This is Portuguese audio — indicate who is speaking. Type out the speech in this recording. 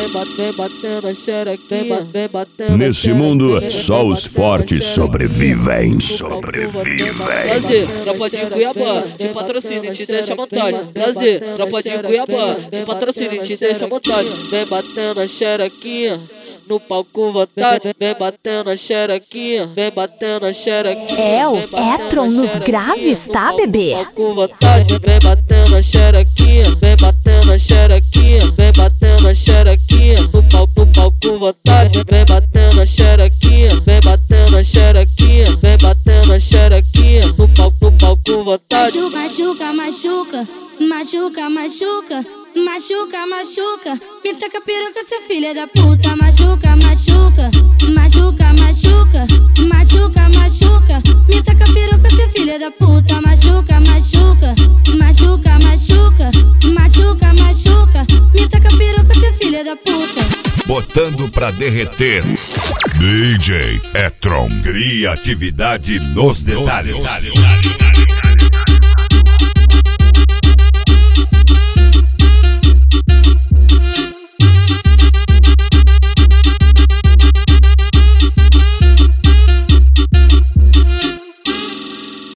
Speaker 1: Nesse mundo, só os fortes sobrevivem.
Speaker 2: Prazer, tropa de Cuiabá, de patrocínio, te deixa à vontade. Prazer, tropa de Cuiabá, de patrocínio, te deixa à vontade. Vem batendo a xerequinha no palco vontade, vem batendo a xerequinha, vem batendo a xerequinha.
Speaker 3: É o Etron nos graves, tá, bebê?
Speaker 2: Palco vontade, vem batendo a xerequinha, vem batendo a xerequinha, vem batendo a xerequinha no palco vontade, vem batendo a xerequinha, vem batendo a xerequinha, vem batendo a xerequinha no palco vontade.
Speaker 4: Machuca, machuca, machuca, machuca, machuca, machuca, me taca peruca, seu filho da puta. Machuca, machuca, machuca, machuca, machuca, machuca, me taca peruca, seu filho da puta. Machuca, machuca, machuca, machuca, machuca, machuca, me taca peruca, seu filho da puta.
Speaker 5: Botando pra derreter. DJ Etron. Criatividade nos detalhes.